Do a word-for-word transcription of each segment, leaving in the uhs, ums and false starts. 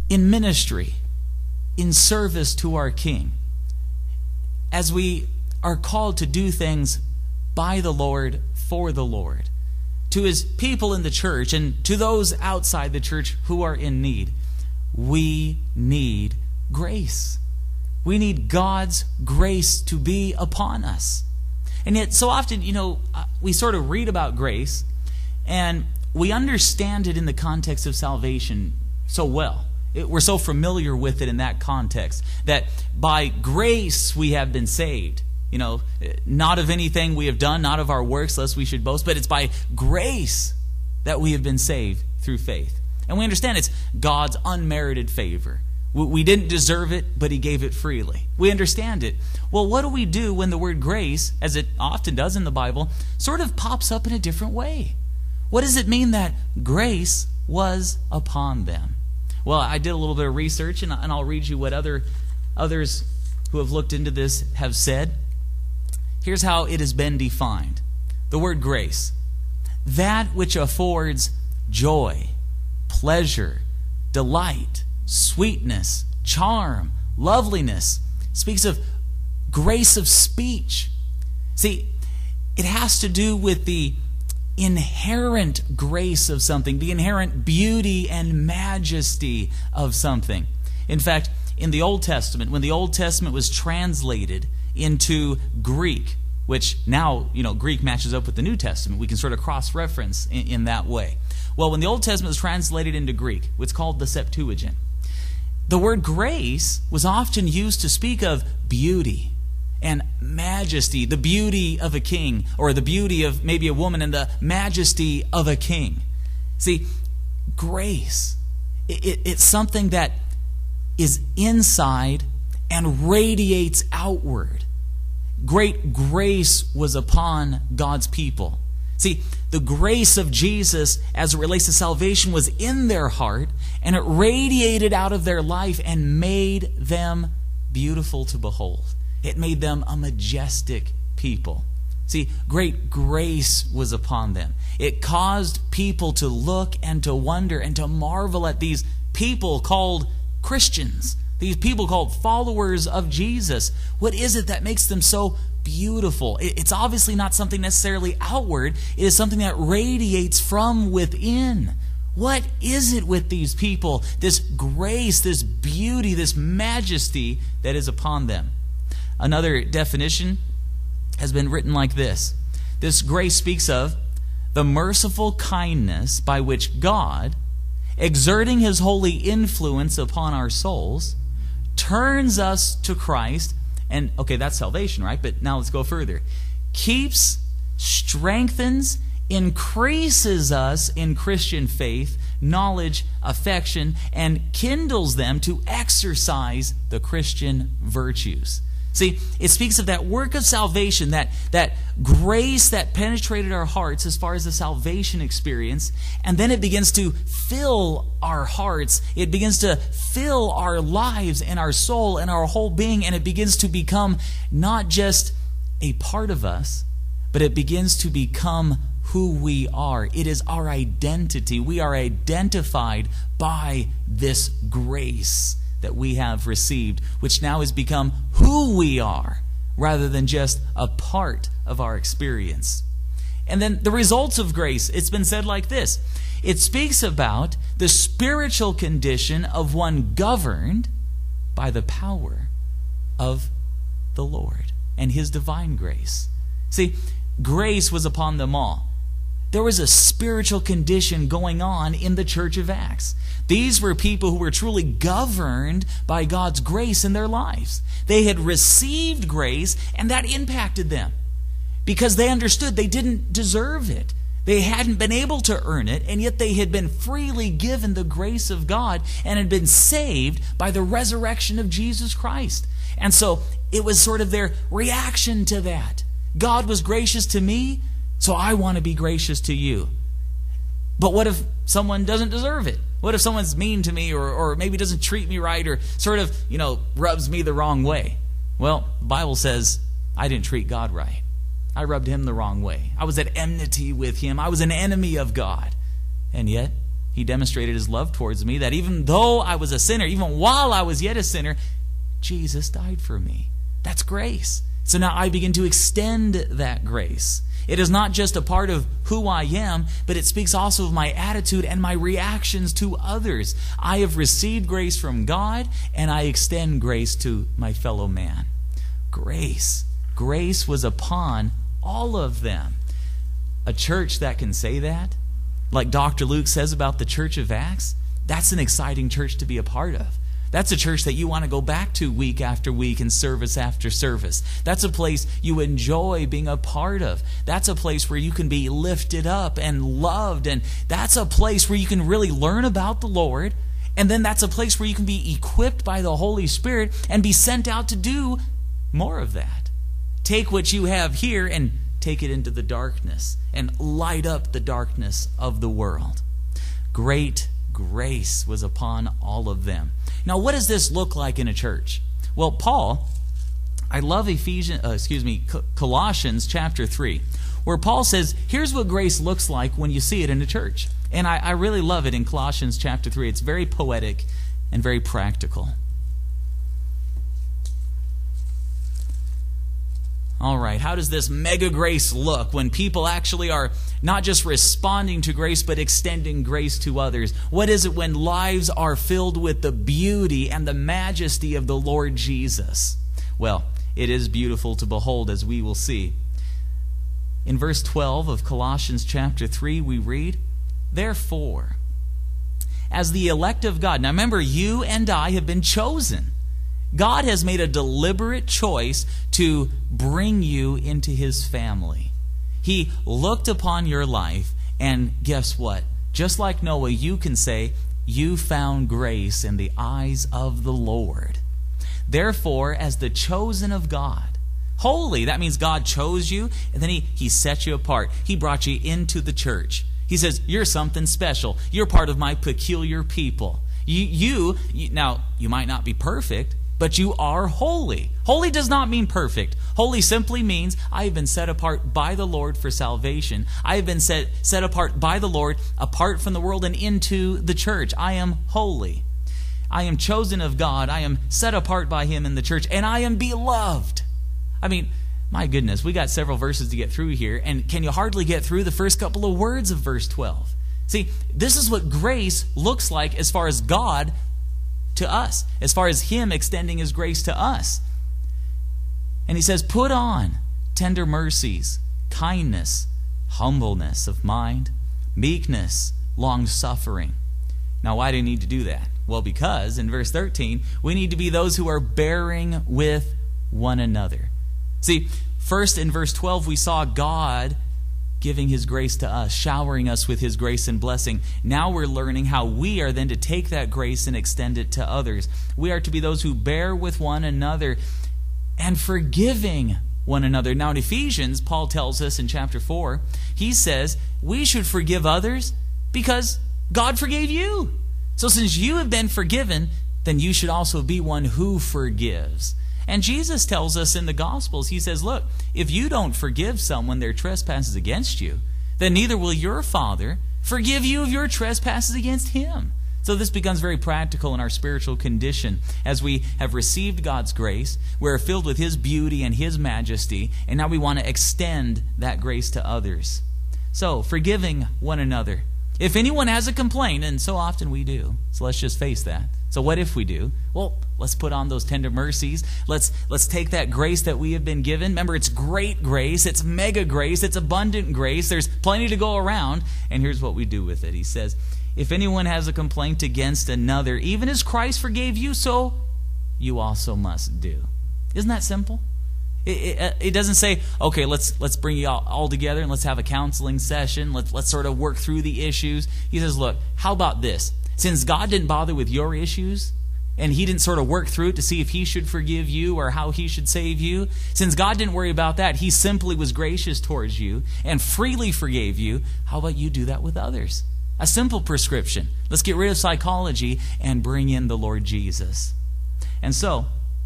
in ministry, in service to our King, as we are called to do things by the Lord, for the Lord, to His people in the church and to those outside the church who are in need, we need grace. We need God's grace to be upon us. And yet so often, you know, we sort of read about grace and we understand it in the context of salvation so well. It, we're so familiar with it in that context that by grace we have been saved. You know, not of anything we have done, not of our works, lest we should boast, but it's by grace that we have been saved through faith. And we understand it's God's unmerited favor. We didn't deserve it, but He gave it freely. We understand it. Well, what do we do when the word grace, as it often does in the Bible, sort of pops up in a different way? What does it mean that grace was upon them? Well, I did a little bit of research, and I'll read you what other others who have looked into this have said. Here's how it has been defined. The word grace: that which affords joy, pleasure, delight, sweetness, charm, loveliness. Speaks of grace of speech. See, it has to do with the inherent grace of something, the inherent beauty and majesty of something. In fact, in the Old Testament, when the Old Testament was translated into Greek, which now, you know, Greek matches up with the New Testament. We can sort of cross-reference in, in that way. Well, when the Old Testament was translated into Greek, what's called the Septuagint, the word grace was often used to speak of beauty and majesty, the beauty of a king, or the beauty of maybe a woman and the majesty of a king. See, grace, it, it, it's something that is inside and radiates outward. Great grace was upon God's people. See, the grace of Jesus as it relates to salvation was in their heart, and it radiated out of their life and made them beautiful to behold. It made them a majestic people. See, great grace was upon them. It caused people to look and to wonder and to marvel at these people called Christians, these people called followers of Jesus. What is it that makes them so beautiful? It's obviously not something necessarily outward. It is something that radiates from within. What is it with these people, this grace, this beauty, this majesty that is upon them? Another definition has been written like this: this grace speaks of the merciful kindness by which God, exerting His holy influence upon our souls, turns us to Christ. And, okay, that's salvation, right? But now let's go further. Keeps, strengthens, increases us in Christian faith, knowledge, affection, and kindles them to exercise the Christian virtues. See, it speaks of that work of salvation, that, that grace that penetrated our hearts as far as the salvation experience, and then it begins to fill our hearts. It begins to fill our lives and our soul and our whole being, and it begins to become not just a part of us, but it begins to become who we are. It is our identity. We are identified by this grace that we have received, which now has become who we are rather than just a part of our experience. And then the results of grace, it's been said like this: it speaks about the spiritual condition of one governed by the power of the Lord and His divine grace. See, grace was upon them all. There was a spiritual condition going on in the church of Acts. These were people who were truly governed by God's grace in their lives. They had received grace, and that impacted them because they understood they didn't deserve it. They hadn't been able to earn it, and yet they had been freely given the grace of God and had been saved by the resurrection of Jesus Christ. And so it was sort of their reaction to that. God was gracious to me, so I want to be gracious to you. But what if someone doesn't deserve it? What if someone's mean to me, or, or maybe doesn't treat me right, or sort of, you know, rubs me the wrong way? Well, the Bible says I didn't treat God right. I rubbed Him the wrong way. I was at enmity with Him. I was an enemy of God. And yet, He demonstrated his love towards me, that even though I was a sinner, even while I was yet a sinner, Jesus died for me. That's grace. So now I begin to extend that grace. It is not just a part of who I am, but it speaks also of my attitude and my reactions to others. I have received grace from God, and I extend grace to my fellow man. Grace. Grace was upon all of them. A church that can say that, like Doctor Luke says about the church of Acts, that's an exciting church to be a part of. That's a church that you want to go back to week after week and service after service. That's a place you enjoy being a part of. That's a place where you can be lifted up and loved. And that's a place where you can really learn about the Lord. And then that's a place where you can be equipped by the Holy Spirit and be sent out to do more of that. Take what you have here and take it into the darkness and light up the darkness of the world. Great grace was upon all of them. Now, what does this look like in a church? Well, Paul, I love Ephesians, uh, excuse me, Colossians chapter three, where Paul says, here's what grace looks like when you see it in a church. And I, I really love it in Colossians chapter three. It's very poetic and very practical. All right, how does this mega grace look when people actually are not just responding to grace, but extending grace to others? What is it when lives are filled with the beauty and the majesty of the Lord Jesus? Well, it is beautiful to behold, as we will see. In verse twelve of Colossians chapter three, we read, therefore, as the elect of God. Now remember, you and I have been chosen. God has made a deliberate choice to bring you into His family. He looked upon your life, and guess what? Just like Noah, you can say, you found grace in the eyes of the Lord. Therefore, as the chosen of God, holy, that means God chose you, and then He, he set you apart. He brought you into the church. He says, you're something special. You're part of my peculiar people. You, you, you now, you might not be perfect, but you are holy. Holy does not mean perfect. Holy simply means I have been set apart by the Lord for salvation. I have been set, set apart by the Lord, apart from the world and into the church. I am holy. I am chosen of God. I am set apart by Him in the church, and I am beloved. I mean, my goodness, we got several verses to get through here, and can you hardly get through the first couple of words of verse twelve? See, this is what grace looks like as far as God to us, as far as Him extending His grace to us. And He says, put on tender mercies, kindness, humbleness of mind, meekness, long-suffering. Now, why do you need to do that? Well, because in verse thirteen, we need to be those who are bearing with one another. See, first in verse twelve, we saw God giving His grace to us, showering us with His grace and blessing. Now we're learning how we are then to take that grace and extend it to others. We are to be those who bear with one another and forgiving one another. Now in Ephesians, Paul tells us in chapter four, he says we should forgive others because God forgave you. So since you have been forgiven, then you should also be one who forgives. And Jesus tells us in the Gospels, He says, look, if you don't forgive someone their trespasses against you, then neither will your Father forgive you of your trespasses against him. So this becomes very practical in our spiritual condition. As we have received God's grace, we're filled with His beauty and His majesty, and now we want to extend that grace to others. So, forgiving one another. If anyone has a complaint, and so often we do, so let's just face that. So what if we do? Well, let's put on those tender mercies. Let's let's take that grace that we have been given. Remember, it's great grace. It's mega grace. It's abundant grace. There's plenty to go around. And here's what we do with it. He says, if anyone has a complaint against another, even as Christ forgave you, so you also must do. Isn't that simple? It, it, it doesn't say, okay, let's let's bring you all, all together and let's have a counseling session. Let's, let's sort of work through the issues. He says, look, how about this? Since God didn't bother with your issues, and He didn't sort of work through it to see if He should forgive you or how He should save you, since God didn't worry about that, He simply was gracious towards you and freely forgave you, how about you do that with others? A simple prescription. Let's get rid of psychology and bring in the Lord Jesus. And so,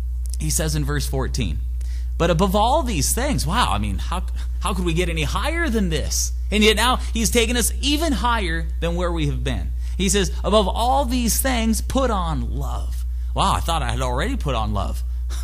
He says in verse fourteen, but above all these things, wow, I mean, how, how could we get any higher than this? And yet now He's taken us even higher than where we have been. He says, above all these things, put on love. Wow, I thought I had already put on love.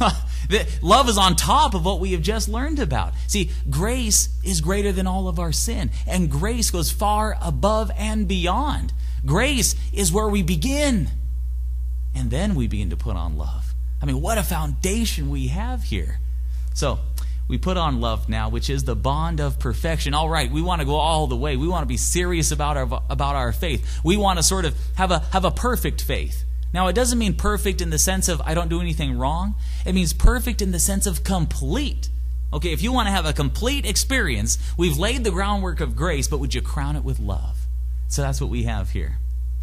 Love is on top of what we have just learned about. See, grace is greater than all of our sin, and grace goes far above and beyond. Grace is where we begin, and then we begin to put on love. I mean, what a foundation we have here. So, we put on love now, which is the bond of perfection. All right, we want to go all the way. We want to be serious about our about our faith. We want to sort of have a have a perfect faith. Now, it doesn't mean perfect in the sense of I don't do anything wrong. It means perfect in the sense of complete. Okay, if you want to have a complete experience, we've laid the groundwork of grace, but would you crown it with love? So that's what we have here.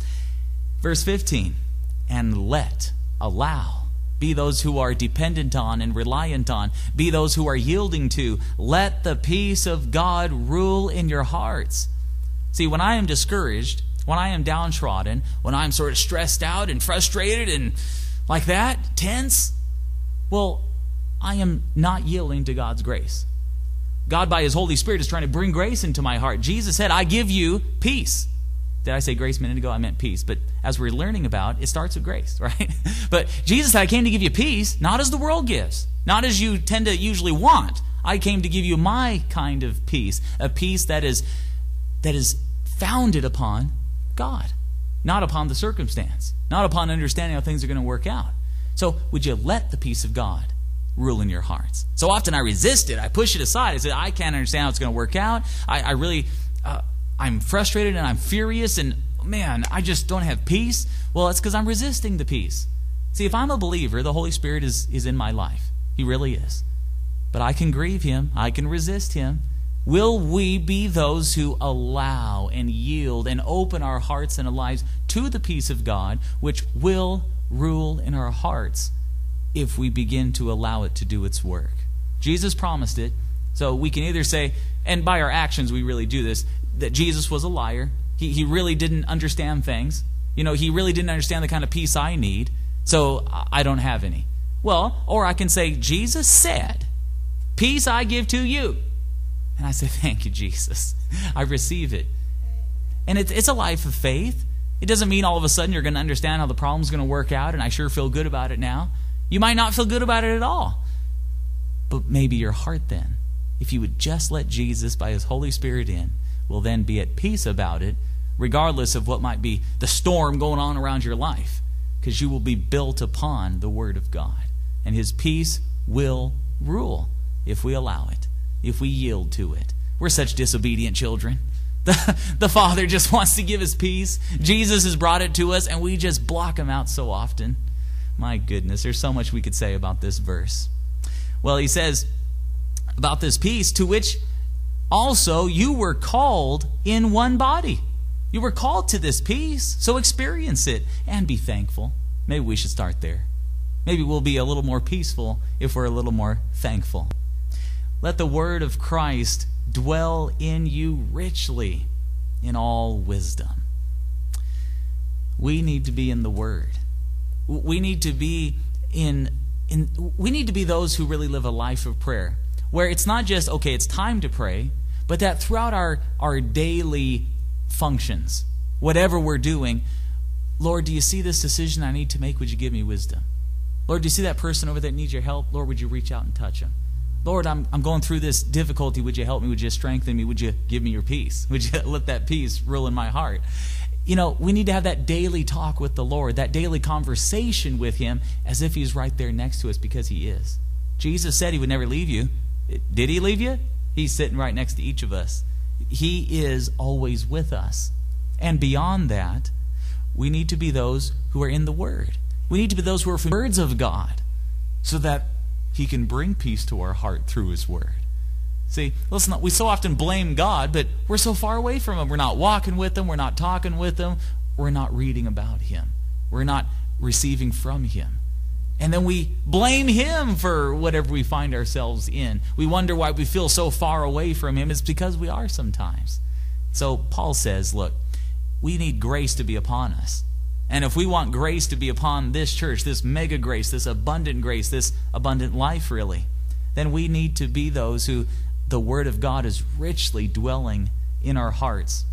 Verse fifteen, and let, allow, be those who are dependent on and reliant on, be those who are yielding to. Let the peace of God rule in your hearts. See, when I am discouraged, when I am downtrodden, when I'm sort of stressed out and frustrated and like that, tense, well, I am not yielding to God's grace. God, by His Holy Spirit, is trying to bring grace into my heart. Jesus said, I give you peace. Did I say grace a minute ago? I meant peace. But as we're learning about, it starts with grace, right? But Jesus said, I came to give you peace, not as the world gives, not as you tend to usually want. I came to give you my kind of peace, a peace that is that is founded upon God, not upon the circumstance, not upon understanding how things are going to work out. So would you let the peace of God rule in your hearts? So often I resist it. I push it aside. I say, I can't understand how it's going to work out. I, I really, uh, I'm frustrated and I'm furious and, man, I just don't have peace. Well, it's because I'm resisting the peace. See, if I'm a believer, the Holy Spirit is, is in my life. He really is. But I can grieve Him. I can resist Him. Will we be those who allow and yield and open our hearts and lives to the peace of God, which will rule in our hearts if we begin to allow it to do its work? Jesus promised it, so we can either say, and by our actions we really do this, that Jesus was a liar. He, he really didn't understand things. You know, He really didn't understand the kind of peace I need, so I don't have any. Well, or I can say, Jesus said, peace I give to you. And I say, thank you, Jesus. I receive it. And it's, it's a life of faith. It doesn't mean all of a sudden you're going to understand how the problem's going to work out, and I sure feel good about it now. You might not feel good about it at all. But maybe your heart then, if you would just let Jesus by His Holy Spirit in, will then be at peace about it, regardless of what might be the storm going on around your life, because you will be built upon the Word of God. And His peace will rule if we allow it, if we yield to it. We're such disobedient children. The, the Father just wants to give us peace. Jesus has brought it to us, and we just block Him out so often. My goodness, there's so much we could say about this verse. Well, he says about this peace, to which also you were called in one body. You were called to this peace, so experience it and be thankful. Maybe we should start there. Maybe we'll be a little more peaceful if we're a little more thankful. Let the word of Christ dwell in you richly in all wisdom. We need to be in the Word. We need to be in, in we need to be those who really live a life of prayer, where it's not just, okay, it's time to pray, but that throughout our, our daily functions, whatever we're doing, Lord, do you see this decision I need to make? Would you give me wisdom? Lord, do you see that person over there that needs your help? Lord, would you reach out and touch them? Lord, I'm, I'm going through this difficulty. Would you help me? Would you strengthen me? Would you give me your peace? Would you let that peace rule in my heart? You know, we need to have that daily talk with the Lord, that daily conversation with Him as if He's right there next to us, because He is. Jesus said He would never leave you. Did He leave you? He's sitting right next to each of us. He is always with us. And beyond that, we need to be those who are in the Word. We need to be those who are from the words of God, so that He can bring peace to our heart through His Word. See, listen, we so often blame God, but we're so far away from Him. We're not walking with Him. We're not talking with Him. We're not reading about Him. We're not receiving from Him. And then we blame Him for whatever we find ourselves in. We wonder why we feel so far away from Him. It's because we are sometimes. So Paul says, look, we need grace to be upon us. And if we want grace to be upon this church, this mega grace, this abundant grace, this abundant life really, then we need to be those who the Word of God is richly dwelling in our hearts.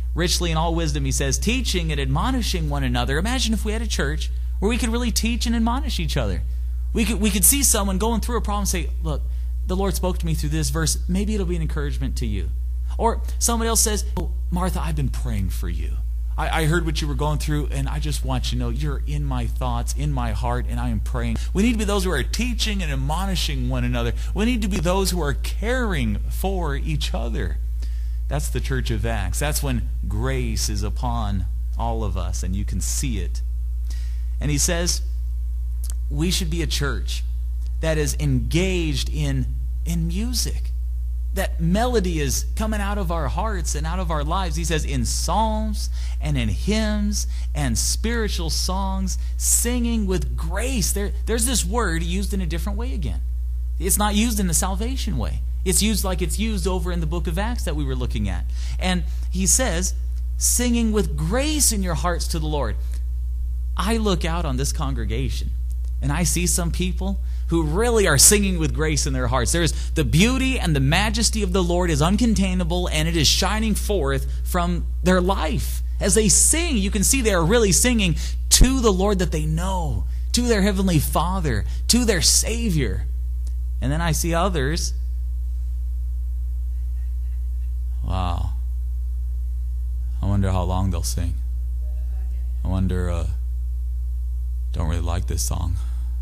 richly in all wisdom, he says, teaching and admonishing one another. Imagine if we had a church where we could really teach and admonish each other. We could, we could see someone going through a problem and say, look, the Lord spoke to me through this verse. Maybe it'll be an encouragement to you. Or somebody else says, oh, Martha, I've been praying for you. I, I heard what you were going through, and I just want you to know you're in my thoughts, in my heart, and I am praying. We need to be those who are teaching and admonishing one another. We need to be those who are caring for each other. That's the church of Acts. That's when grace is upon all of us, and you can see it. And he says, we should be a church that is engaged in, in music. That melody is coming out of our hearts and out of our lives. He says in psalms and in hymns and spiritual songs, singing with grace. There, there's this word used in a different way again. It's not used in the salvation way. It's used like it's used over in the book of Acts that we were looking at. And he says, singing with grace in your hearts to the Lord. I look out on this congregation and I see some people who really are singing with grace in their hearts. There's the beauty and the majesty of the Lord is uncontainable, and it is shining forth from their life. As they sing, you can see they are really singing to the Lord that they know, to their Heavenly Father, to their Savior. And then I see others. Wow. I wonder how long they'll sing. I wonder, uh, don't really like this song.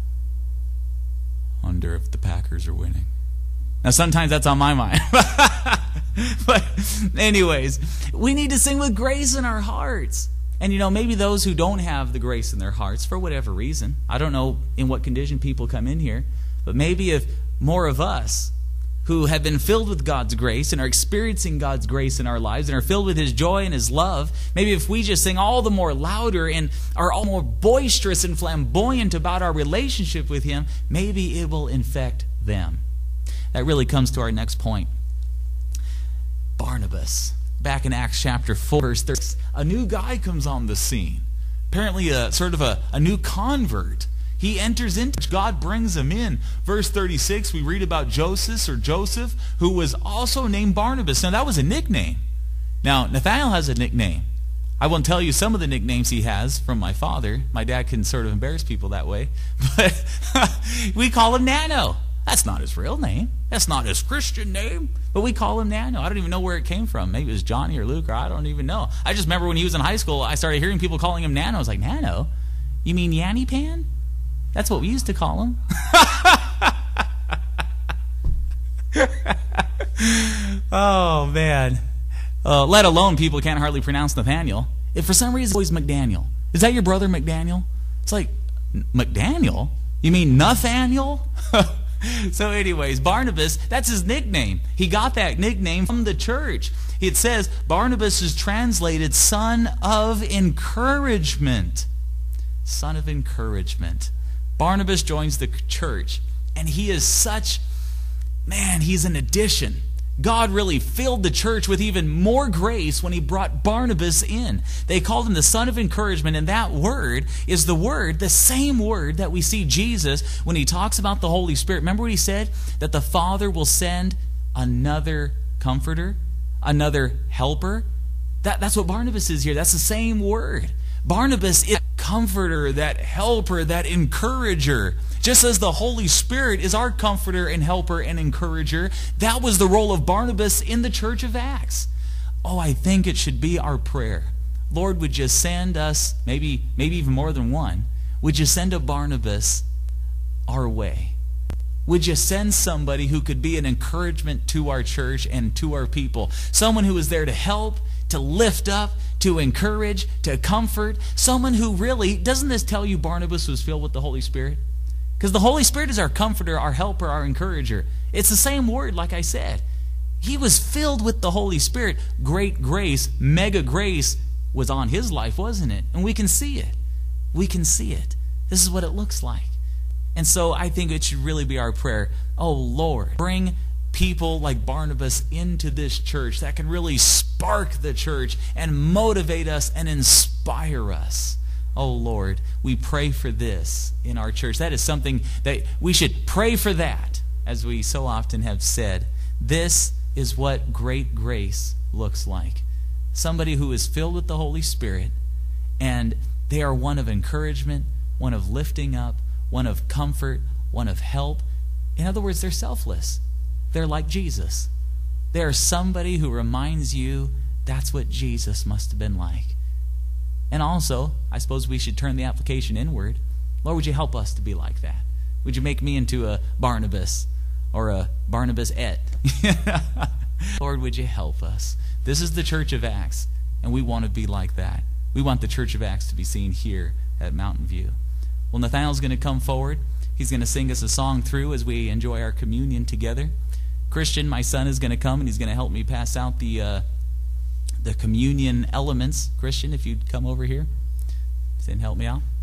Wonder if the Packers are winning. Now sometimes that's on my mind. But anyways, we need to sing with grace in our hearts. And you know, maybe those who don't have the grace in their hearts, for whatever reason, I don't know in what condition people come in here, but maybe if more of us who have been filled with God's grace and are experiencing God's grace in our lives and are filled with His joy and His love, maybe if we just sing all the more louder and are all more boisterous and flamboyant about our relationship with Him, maybe it will infect them. That really comes to our next point. Barnabas. Back in Acts chapter four, verse thirty, a new guy comes on the scene. Apparently a sort of a, a new convert. He enters into, God brings him in. Verse thirty-six, we read about Joseph or Joseph, who was also named Barnabas. Now that was a nickname. Now Nathanael has a nickname. I won't tell you some of the nicknames he has from my father. My dad can sort of embarrass people that way. But we call him Nano. That's not his real name. That's not his Christian name. But we call him Nano. I don't even know where it came from. Maybe it was Johnny or Luke, or I don't even know. I just remember when he was in high school, I started hearing people calling him Nano. I was like, Nano? You mean Yanny Pan? That's what we used to call him. Oh, man. Uh, let alone people can't hardly pronounce Nathaniel. If for some reason it's always McDaniel. Is that your brother McDaniel? It's like, McDaniel? You mean Nathaniel? So anyways, Barnabas, that's his nickname. He got that nickname from the church. It says Barnabas is translated son of encouragement. Son of encouragement. Barnabas joins the church, and he is such, man, he's an addition. God really filled the church with even more grace when He brought Barnabas in. They called him the son of encouragement, and that word is the word, the same word that we see Jesus when He talks about the Holy Spirit. Remember what He said? That the Father will send another comforter, another helper. That, that's what Barnabas is here. That's the same word. Barnabas is that comforter, that helper, that encourager. Just as the Holy Spirit is our comforter and helper and encourager, that was the role of Barnabas in the church of Acts. Oh, I think it should be our prayer. Lord, would you send us, maybe, maybe even more than one, would you send a Barnabas our way? Would you send somebody who could be an encouragement to our church and to our people? Someone who is there to help, to lift up, to encourage, to comfort. Someone who really, doesn't this tell you Barnabas was filled with the Holy Spirit? Because the Holy Spirit is our comforter, our helper, our encourager. It's the same word, like I said. He was filled with the Holy Spirit. Great grace, mega grace was on his life, wasn't it? And we can see it. We can see it. This is what it looks like. And so I think it should really be our prayer. Oh, Lord, bring people like Barnabas into this church that can really spark the church and motivate us and inspire us. Oh, Lord, we pray for this in our church. That is something that we should pray for that, as we so often have said. This is what great grace looks like. somebody who is filled with the Holy Spirit, and they are one of encouragement, one of lifting up, one of comfort, one of help. In other words, they're selfless. They're like Jesus. They're somebody who reminds you that's what Jesus must have been like. And also, I suppose we should turn the application inward. Lord, would you help us to be like that? Would you make me into a Barnabas or a Barnabas-et? Lord, would you help us? This is the Church of Acts, and we want to be like that. We want the Church of Acts to be seen here at Mountain View. Well, Nathaniel's going to come forward. He's going to sing us a song through as we enjoy our communion together. Christian, my son, is going to come, and he's going to help me pass out the uh, the communion elements. Christian, if you'd come over here and help me out.